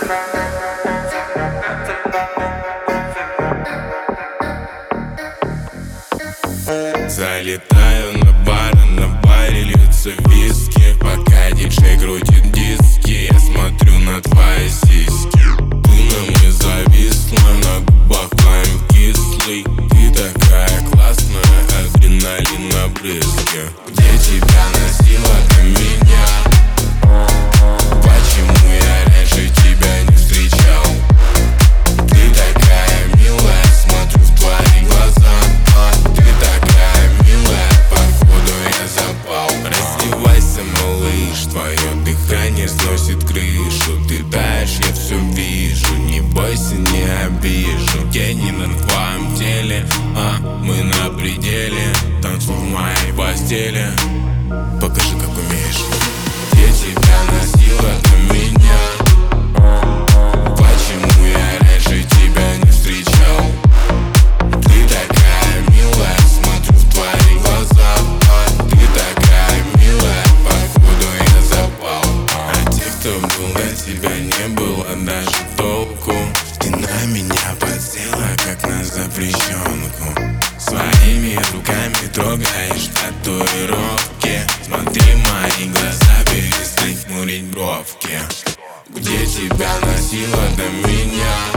Залетаю на баре льются виски, пока диджей крутит диски. Я смотрю на твои сиськи. Ты на мне зависла, на губах твоим кислый. Ты такая классная, адреналин на брызге. Где тебя носила до меня? Почему я раньше тебя не встречал? Ты такая милая, смотрю в твои глаза. Ты такая милая, походу я запал. Раздевайся, малыш, твое дыхание сносит крышу. Ты таешь, я все вижу, не бойся, не обижу. Тени на твоем теле, мы на пределе. Танцуй в моей постели, покажи, как умеешь. Где тебя носила до меня? Почему я раньше тебя не встречал? Ты такая милая, смотрю в твои глаза. Ты такая милая, походу я запал. А те, кто был до тебя, не было даже толку. Ты на меня подсела, как на запрещенку. Своими руками трогаешь татуировки. Смотри в мои глаза, перестань хмурить бровки. Где тебя носила до меня?